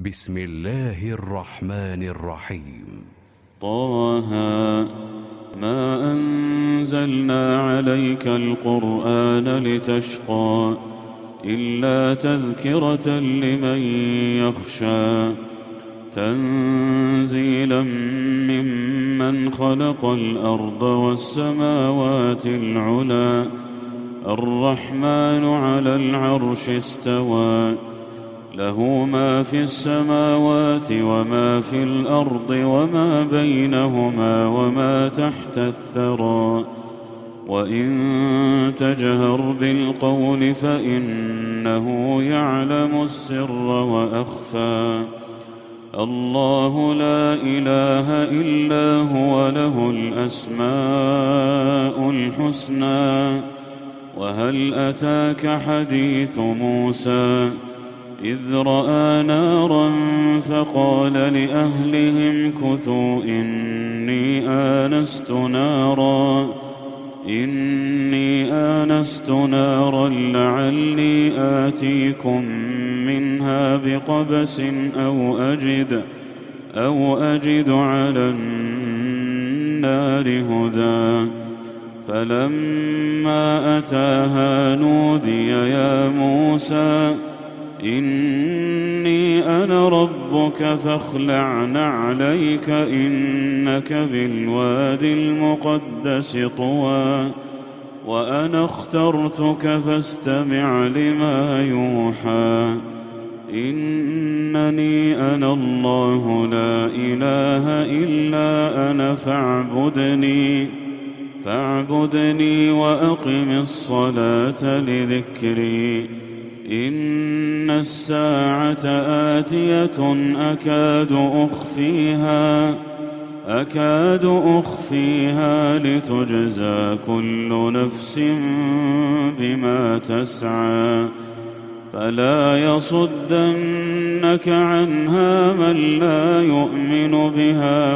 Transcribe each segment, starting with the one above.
بسم الله الرحمن الرحيم. طه ما أنزلنا عليك القرآن لتشقى إلا تذكرة لمن يخشى تنزيلا ممن خلق الأرض والسماوات العلى الرحمن على العرش استوى له ما في السماوات وما في الأرض وما بينهما وما تحت الثرى وإن تجهر بالقول فإنه يعلم السر وأخفى الله لا إله إلا هو له الأسماء الحسنى وهل أتاك حديث موسى إذ رأى نارا فقال لأهلهم كثوا إني آنست نارا لعلي آتيكم منها بقبس أو أجد على النار هدى فلما أتاها نودي يا موسى إني أنا ربك فاخلع نعليك إنك بالوادي المقدس طوى وأنا اخترتك فاستمع لما يوحى إنني أنا الله لا إله إلا أنا فاعبدني وأقم الصلاة لذكري إن الساعة آتية أكاد أخفيها لتجزى كل نفس بما تسعى فلا يصدنك عنها من لا يؤمن بها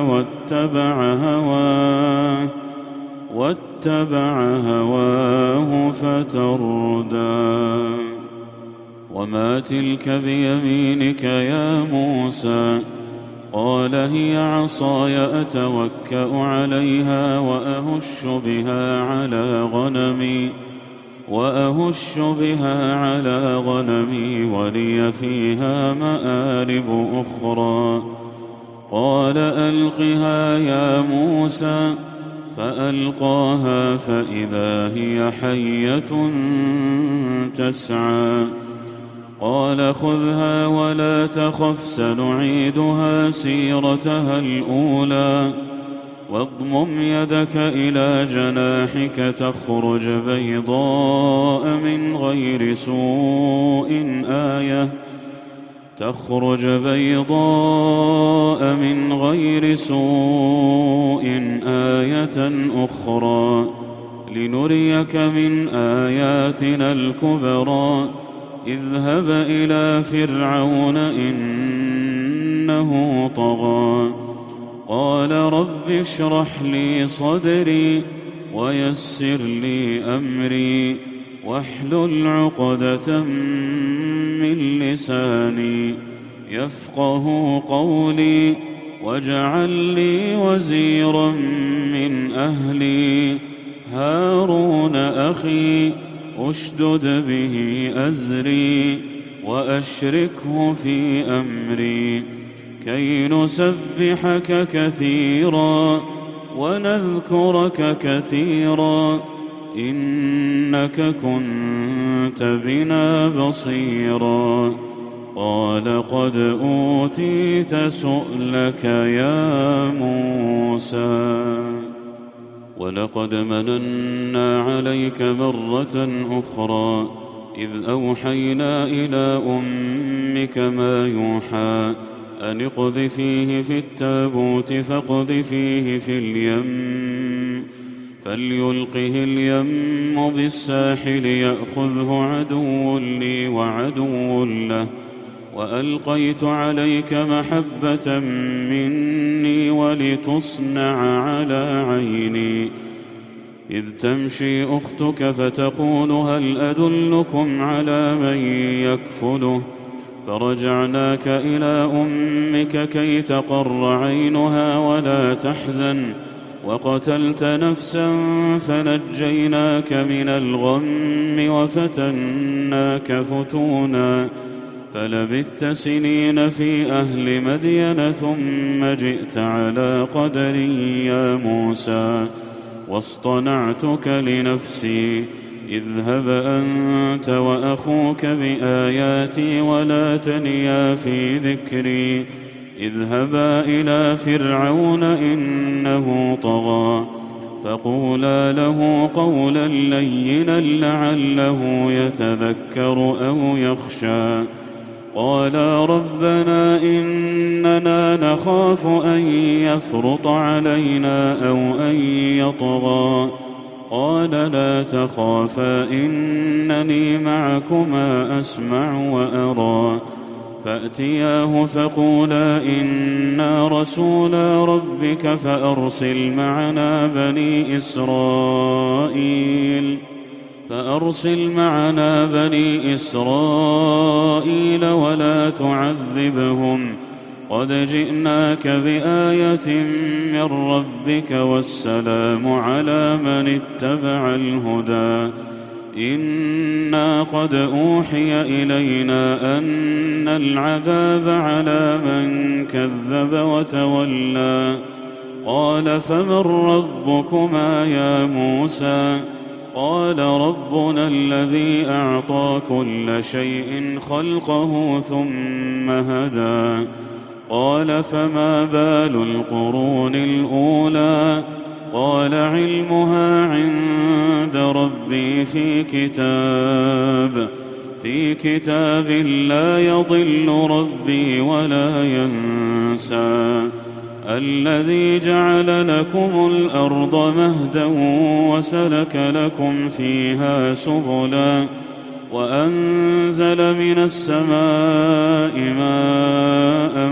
واتبع هواه فتردى وما تلك بيمينك يا موسى قال هي عصاي أتوكأ عليها وأهش بها على غنمي ولي فيها مآرب أخرى قال ألقها يا موسى فألقاها فإذا هي حية تسعى قال خذها ولا تخف سنعيدها سيرتها الأولى واضمم يدك إلى جناحك تخرج بيضاء من غير سوء آية أخرى لنريك من آياتنا الكبرى اذهب إلى فرعون إنه طغى قال رب اشرح لي صدري ويسر لي أمري واحلل عقدة من لساني يفقه قولي واجعل لي وزيرا من أهلي هارون أخي أشدد به أزري وأشركه في أمري كي نسبحك كثيرا ونذكرك كثيرا إنك كنت بنا بصيرا قال قد أوتيت سؤلك يا موسى ولقد مننا عليك مرة أخرى إذ أوحينا إلى أمك ما يوحى أن اقذفيه في التابوت فاقذفيه في اليم فليلقه اليم بالساحل يأخذه عدو لي وعدو له وألقيت عليك محبة مني ولتصنع على عيني إذ تمشي أختك فتقول هل أدلكم على من يكفله فرجعناك إلى أمك كي تقر عينها ولا تحزن وقتلت نفسا فنجيناك من الغم وفتناك فتونا فلبثت سنين في أهل مدين ثم جئت على قدر يا موسى واصطنعتك لنفسي اذهب أنت وأخوك بآياتي ولا تنيا في ذكري اذهبا إلى فرعون إنه طغى فقولا له قولا لينا لعله يتذكر أو يخشى قالا ربنا إننا نخاف أن يفرط علينا أو أن يطغى قال لا تخافا إنني معكما أسمع وأرى فأتياه فقولا إنا رسولا ربك فأرسل معنا بني إسرائيل ولا تعذبهم قد جئناك بآية من ربك والسلام على من اتبع الهدى إنا قد أوحي إلينا أن العذاب على من كذب وتولى قال فمن ربكما يا موسى قال ربنا الذي أعطى كل شيء خلقه ثم هدى قال فما بال القرون الأولى قال علمها عند ربي في كتاب لا يضل ربي ولا ينسى الذي جعل لكم الأرض مهدا وسلك لكم فيها سبلا وأنزل من السماء ماء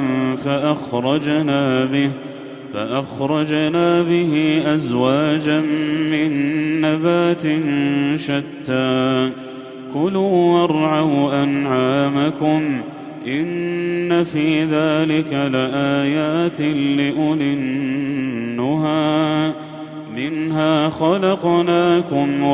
فأخرجنا به أزواجا من نبات شتى كلوا وارعوا أنعامكم إن في ذلك لآيات لأولي النهى منها خلقناكم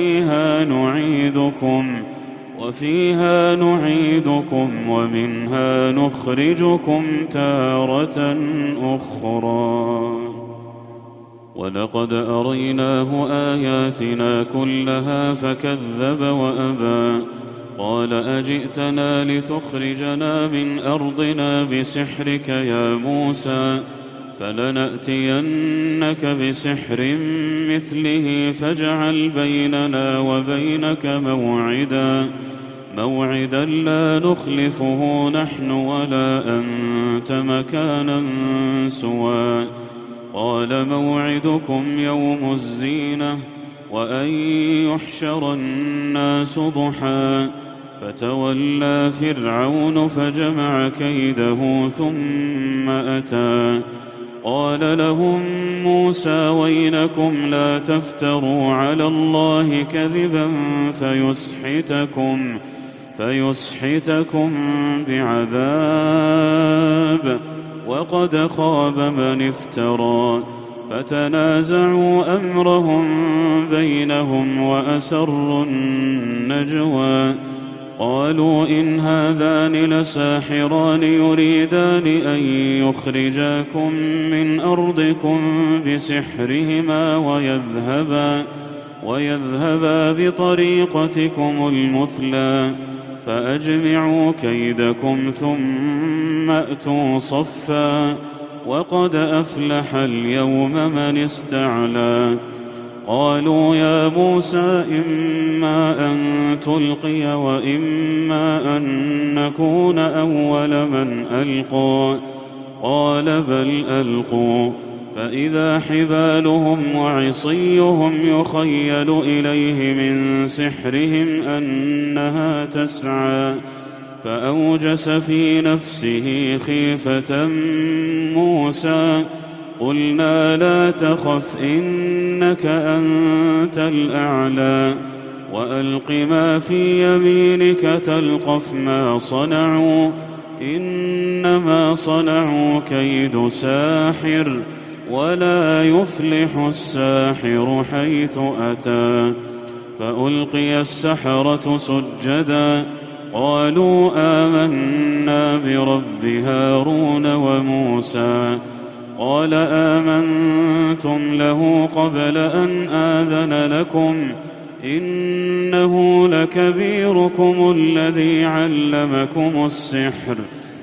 وفيها نعيدكم ومنها نخرجكم تارة أخرى ولقد أريناه آياتنا كلها فكذب وأبى قال أجئتنا لتخرجنا من أرضنا بسحرك يا موسى فلنأتينك بسحر مثله فاجعل بيننا وبينك موعدا لا نخلفه نحن ولا أنت مكانا سوى قال موعدكم يوم الزينة وأن يحشر الناس ضحى فتولى فرعون فجمع كيده ثم أتى قال لهم موسى ويلكم لا تفتروا على الله كذبا فيسحتكم بعذاب وقد خاب من افترى فتنازعوا أمرهم بينهم وأسروا النجوى قالوا إن هذان لساحران يريدان أن يخرجاكم من أرضكم بسحرهما ويذهبا بطريقتكم المثلى فأجمعوا كيدكم ثم أتوا صفا وقد أفلح اليوم من استعلى قالوا يا موسى إما أن تلقي وإما أن نكون أول من ألقى قال بل ألقوا فإذا حبالهم وعصيهم يخيل إليه من سحرهم أنها تسعى فأوجس في نفسه خيفة موسى قلنا لا تخف إنك أنت الأعلى وألق ما في يمينك تلقف ما صنعوا إنما صنعوا كيد ساحر ولا يفلح الساحر حيث أتى. فألقي السحرة سجدا قالوا آمنا برب هارون وموسى. قال آمنتم له قبل أن آذن لكم إنه لكبيركم الذي علمكم السحر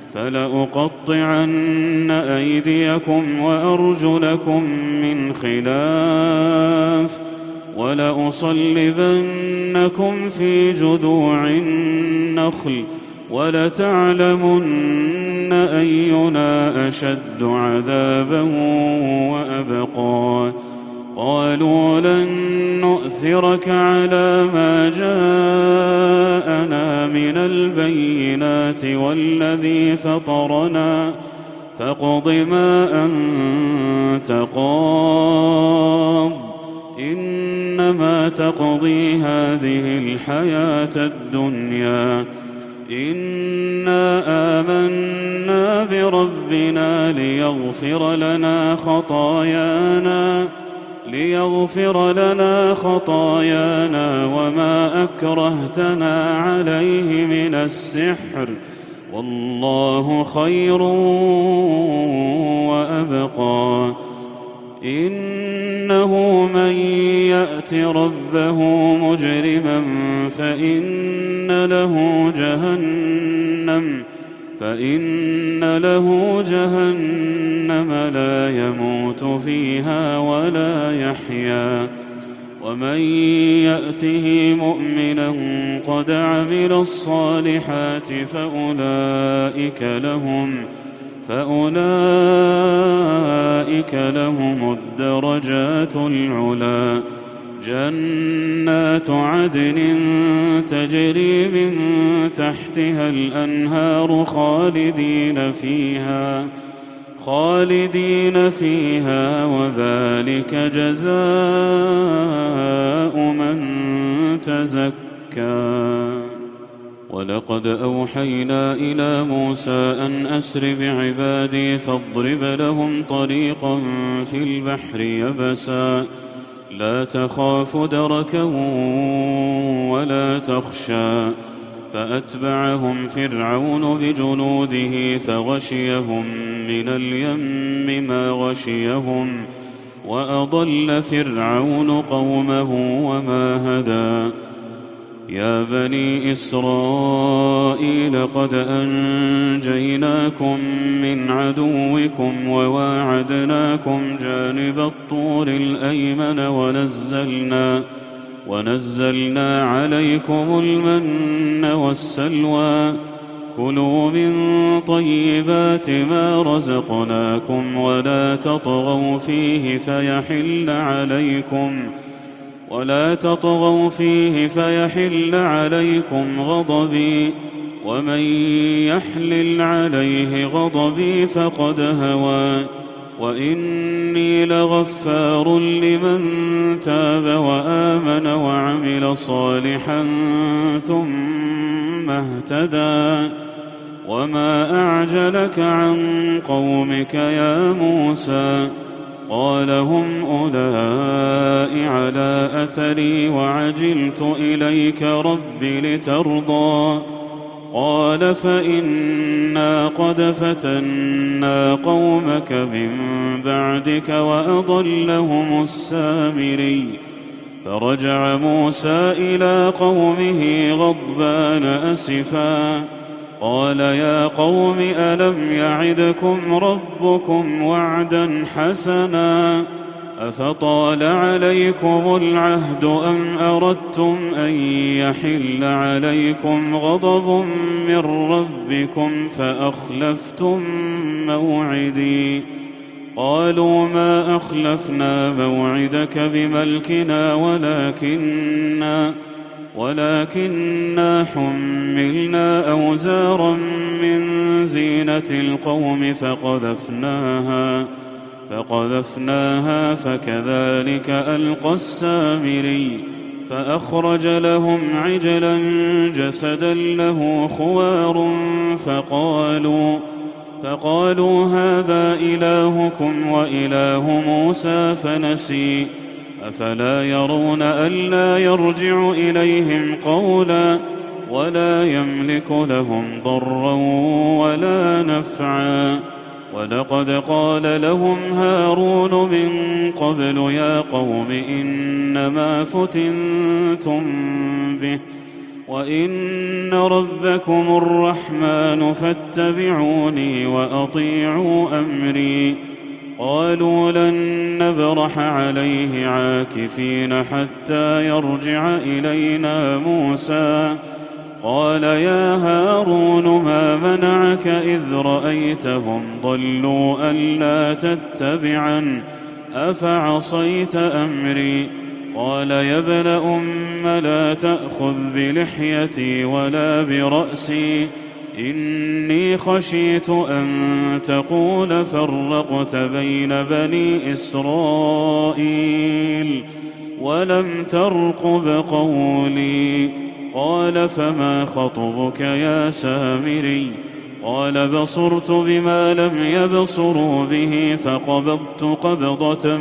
فلأقطعن أيديكم وأرجلكم من خلاف ولأصلبنكم في جذوع النخل ولتعلمن أينا أشد عذابا وأبقى. قالوا لن نؤثرك على ما جاءنا من البينات والذي فطرنا فاقض ما أنت قاض إنما تقضي هذه الحياة الدنيا إنا آمنا بربنا ليغفر لنا خطايانا وما أكرهتنا عليه من السحر والله خير وأبقى. إنه من يأت ربه مجرما فإن له جهنم لا يموت فيها ولا يحيا. ومن يأته مؤمنا قد عمل الصالحات فأولئك لهم الدرجات العلى جنات عدن تجري من تحتها الأنهار خالدين فيها وذلك جزاء من تزكى. ولقد أوحينا إلى موسى أن أسر بعبادي فاضرب لهم طريقا في البحر يبسا لا تخاف دركا ولا تخشى. فأتبعهم فرعون بجنوده فغشيهم من اليم ما غشيهم وأضل فرعون قومه وما هدى. يا بني إسرائيل قد أنجيناكم من عدوكم وواعدناكم جانب الطور الأيمن ونزلنا عليكم المن والسلوى. كلوا من طيبات ما رزقناكم ولا تطغوا فيه فيحل عليكم غضبي ومن يحلل عليه غضبي فقد هوى. وإني لغفار لمن تاب وآمن وعمل صالحا ثم اهتدى. وما أعجلك عن قومك يا موسى؟ قال هم أولئك على أثري وعجلت إليك رب لترضى. قال فإنا قد فتنا قومك من بعدك وأضلهم السامري. فرجع موسى إلى قومه غضبان أسفا قال يا قوم ألم يعدكم ربكم وعدا حسنا أفطال عليكم العهد أم أردتم أن يحل عليكم غضب من ربكم فأخلفتم موعدي. قالوا ما أخلفنا موعدك بملكنا ولكننا حملنا أوزارا من زينة القوم فقذفناها فكذلك ألقى السامري. فأخرج لهم عجلا جسدا له خوار فقالوا هذا إلهكم وإله موسى فنسي أفلا يرون ألا يرجع إليهم قولا ولا يملك لهم ضرا ولا نفعا ولقد قال لهم هارون من قبل يا قوم إنما فتنتم به وإن ربكم الرحمن فاتبعوني وأطيعوا أمري قالوا لن نبرح عليه عاكفين حتى يرجع إلينا موسى قال يا هارون ما منعك إذ رأيتهم ضلوا ألا تتبعا أفعصيت أمري قال يا ابن أم لا تأخذ بلحيتي ولا برأسي إني خشيت أن تقول فرقت بين بني إسرائيل ولم ترقب قولي قال فما خطبك يا سامري قال بصرت بما لم يبصروا به فقبضت قبضة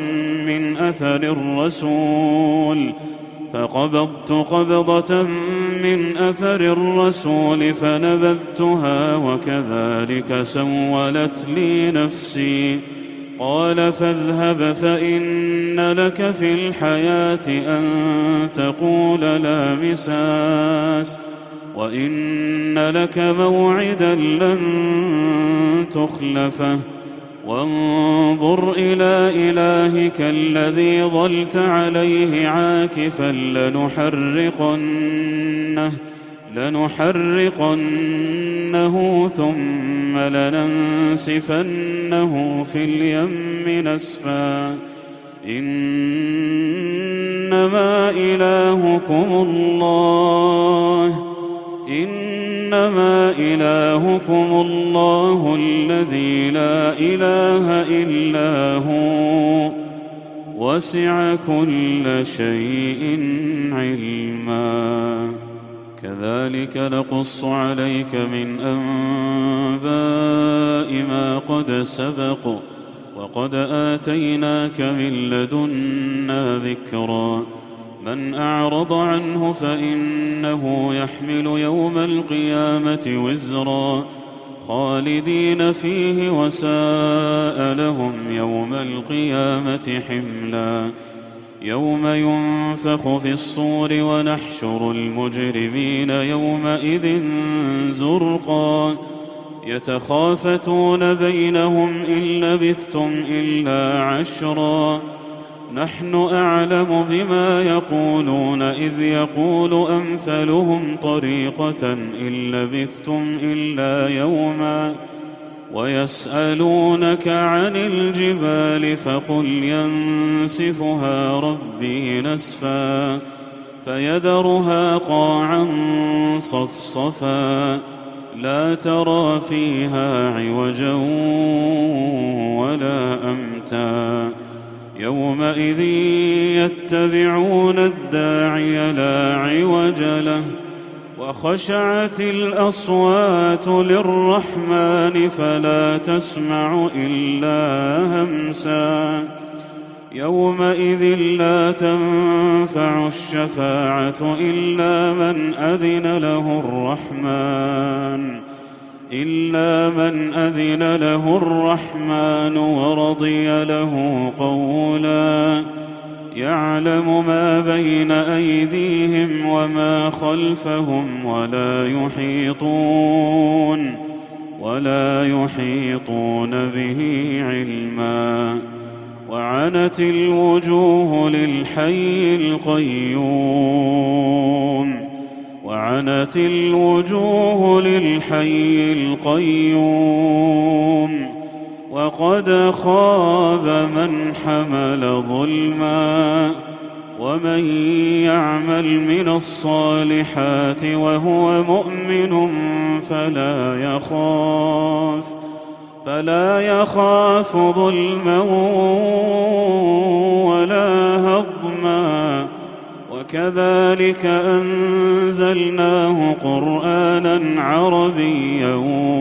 من أثر الرسول فنبذتها وكذلك سولت لي نفسي قال فاذهب فإن لك في الحياة أن تقول لا مساس وإن لك موعدا لن تخلفه وانظر إلى إلهك الذي ظلت عليه عاكفا لنحرقنه ثم لننسفنه في اليم نسفا إنما إلهكم الله الذي لا إله إلا هو وسع كل شيء علما كذلك نقص عليك من أنباء ما قد سبق وقد آتيناك من لدنا ذكرا من أعرض عنه فإنه يحمل يوم القيامة وزرا خالدين فيه وساء لهم يوم القيامة حملا يوم ينفخ في الصور ونحشر المجرمين يومئذ زرقا يتخافتون بينهم إن لبثتم إلا عشرا نحن أعلم بما يقولون إذ يقول أمثلهم طريقة إن لبثتم إلا يوما ويسألونك عن الجبال فقل ينسفها ربي نسفا فيذرها قاعا صفصفا لا ترى فيها عوجا ولا أمتا يومئذ يتبعون الداعي لا عوج له وخشعت الأصوات للرحمن فلا تسمع إلا همسا يومئذ لا تنفع الشفاعة إلا من أذن له الرحمن ورضي له قولا يعلم ما بين أيديهم وما خلفهم ولا يحيطون به علما وعنت الوجوه للحي القيوم وقد خاب من حمل ظلما ومن يعمل من الصالحات وهو مؤمن فلا يخاف ظلما ولا هضما وكذلك أنزلناه قرآنا عربيا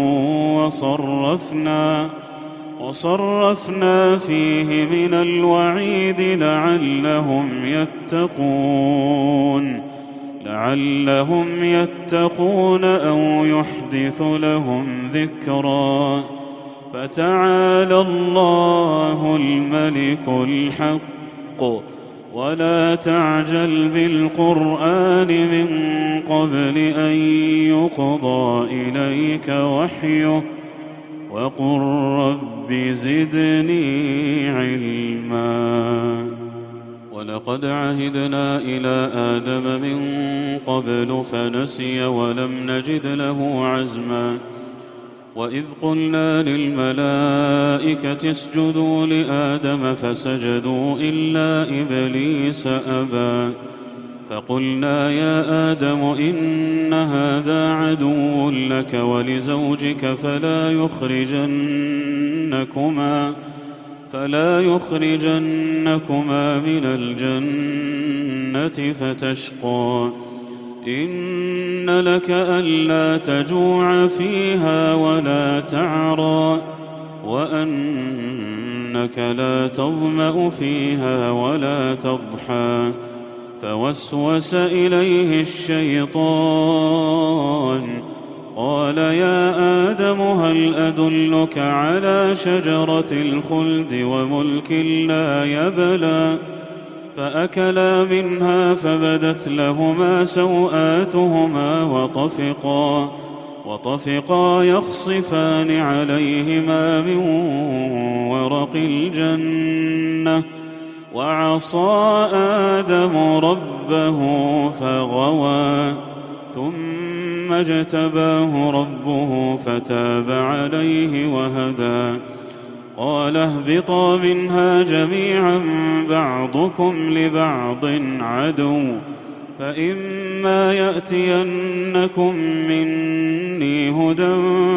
وصرفنا فيه من الوعيد لعلهم يتقون أو يحدث لهم ذكرا. فتعالى الله الملك الحق ولا تعجل بالقرآن من قبل أن يقضى إليك وحيه وقل رب زدني علما. ولقد عهدنا إلى آدم من قبل فنسي ولم نجد له عزما. وإذ قلنا للملائكة اسجدوا لآدم فسجدوا إلا إبليس أبى. فقلنا يا آدم إن هذا عدو لك ولزوجك فلا يخرجنكما من الجنة فتشقى. إن لك ألا تجوع فيها ولا تعرى وأنك لا تظمأ فيها ولا تضحى. فوسوس إليه الشيطان قال يا آدم هل أدلك على شجرة الخلد وملك لا يبلى. فأكلا منها فبدت لهما سوآتهما وطفقا يخصفان عليهما من ورق الجنة. وعصى آدم ربه فغوى ثم اجتباه ربه فتاب عليه وهدى. قال اهبطا منها جميعا بعضكم لبعض عدو فإما يأتينكم مني هدى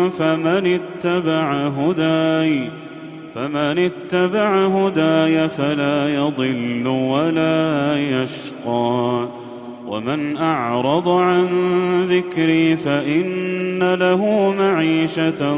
فمن اتبع هداي فلا يضل ولا يشقى. ومن أعرض عن ذكري فإن له معيشة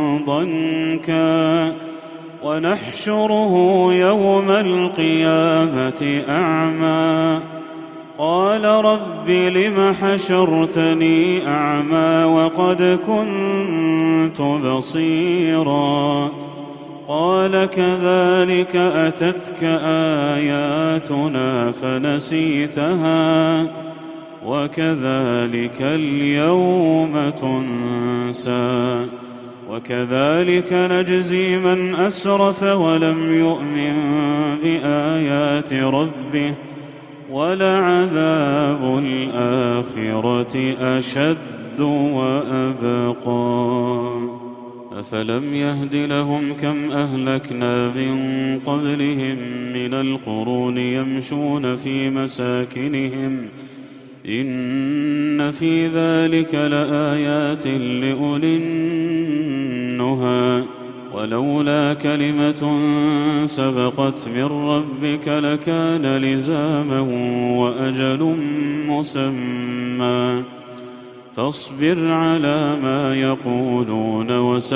ضنكا ونحشره يوم القيامة أعمى. قال رب لم حشرتني أعمى وقد كنت بصيرا. قال كذلك أتتك آياتنا فنسيتها وكذلك اليوم تنسى. وكذلك نجزي من أسرف ولم يؤمن بآيات ربه ولعذاب الآخرة أشد وأبقى. أفلم يهد لهم كم أهلكنا من قبلهم من القرون يمشون في مساكنهم إن في ذلك لآيات لأولي النهى. ولولا كلمة سبقت من ربك لكان لزاما وأجل مسمى. فاصبر على ما يقولون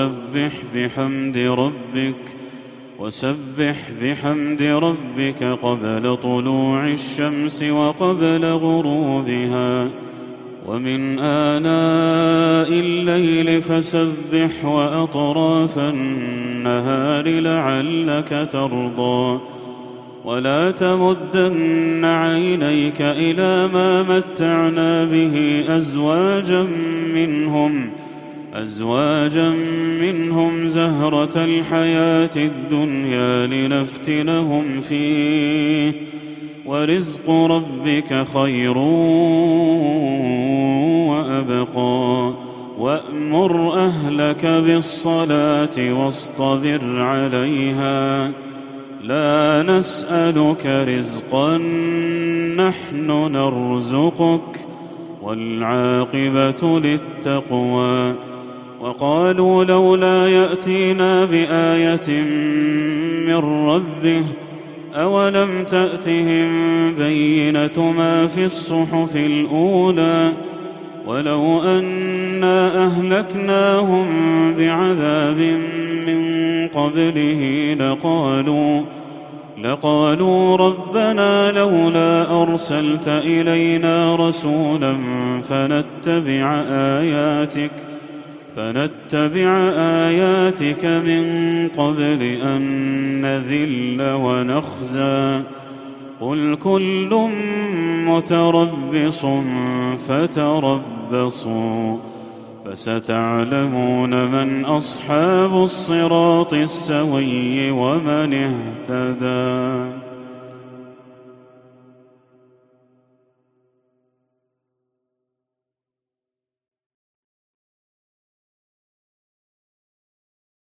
وسبح بحمد ربك قبل طلوع الشمس وقبل غروبها ومن آناء الليل فسبح وأطراف النهار لعلك ترضى. ولا تمدن عينيك إلى ما متعنا به أزواجا منهم زهرة الحياة الدنيا لنفتنهم فيه ورزق ربك خير وأبقى. وأمر أهلك بالصلاة واصطبر عليها لا نسألك رزقا نحن نرزقك والعاقبة للتقوى. وقالوا لولا يأتينا بآية من ربه أولم تأتهم بينة ما في الصحف الأولى ولو أنا أهلكناهم بعذاب من قبله لقالوا ربنا لولا أرسلت إلينا رسولا فنتبع آياتك من قبل أن نذل ونخزى قل كل متربص فتربصوا فستعلمون من أصحاب الصراط السوي ومن اهتدى.